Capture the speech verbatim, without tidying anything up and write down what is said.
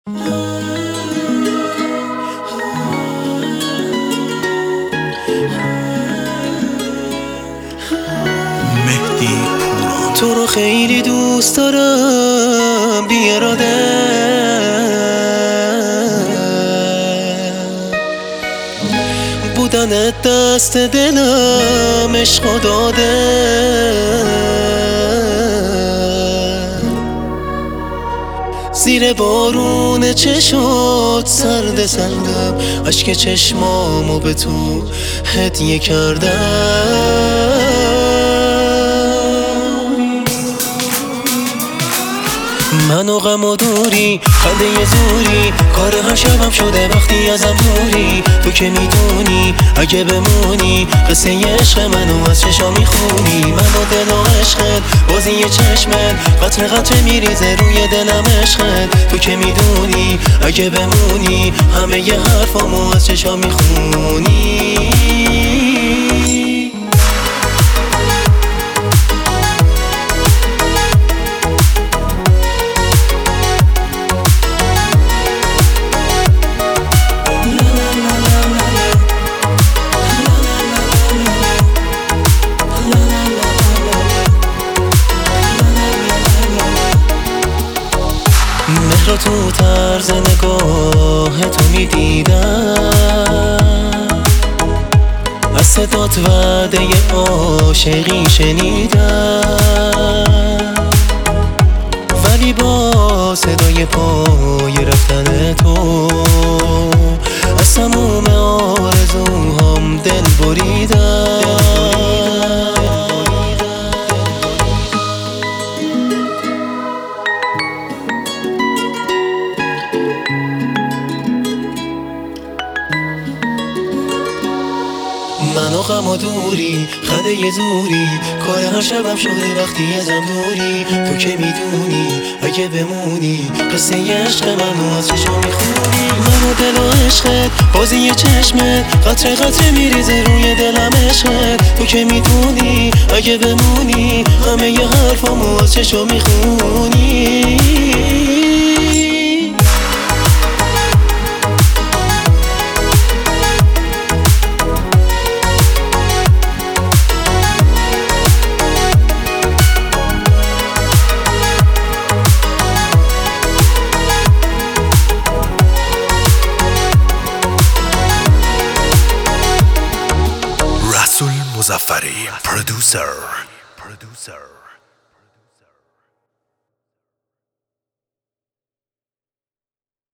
مهدی پوران. تو رو خیلی دوست دارم بی اراده، بودن دست دلم عشق داده. زیر بارون چشات سرد سردم، اشک چشمامو به تو هدیه کردم. منو غم و دوری، خنده یه زوری، کار هر شبم شده وقتی ازم دوری. تو که میدونی اگه بمونی قصه عشق منو از چشا میخونی. من و دل و عشقت بازی چشمت، قطره قطره میریزه روی دلم عشقت. تو که میدونی اگه بمونی همه ی حرفامو از چشا میخونی. مهر تو طرز نگاه تو میدیدم، از صدات وعده عاشقی شنیدم، ولی با صدای پای رفتن تو از تموم آرزوهام دل بریدم. منو غم و دوری، خنده یه زوری، کار هر شبم شده وقتی ازم دوری. تو که میدونی اگه بمونی قصه عشق منو از چشا میخونی. منو دل و عشقت بازی چشمت، قطره قطره میریزه روی دلم عشقت. تو که میدونی اگه بمونی همه ی حرفامو از چشا میخونی. رسول مظفری، پرودوسر.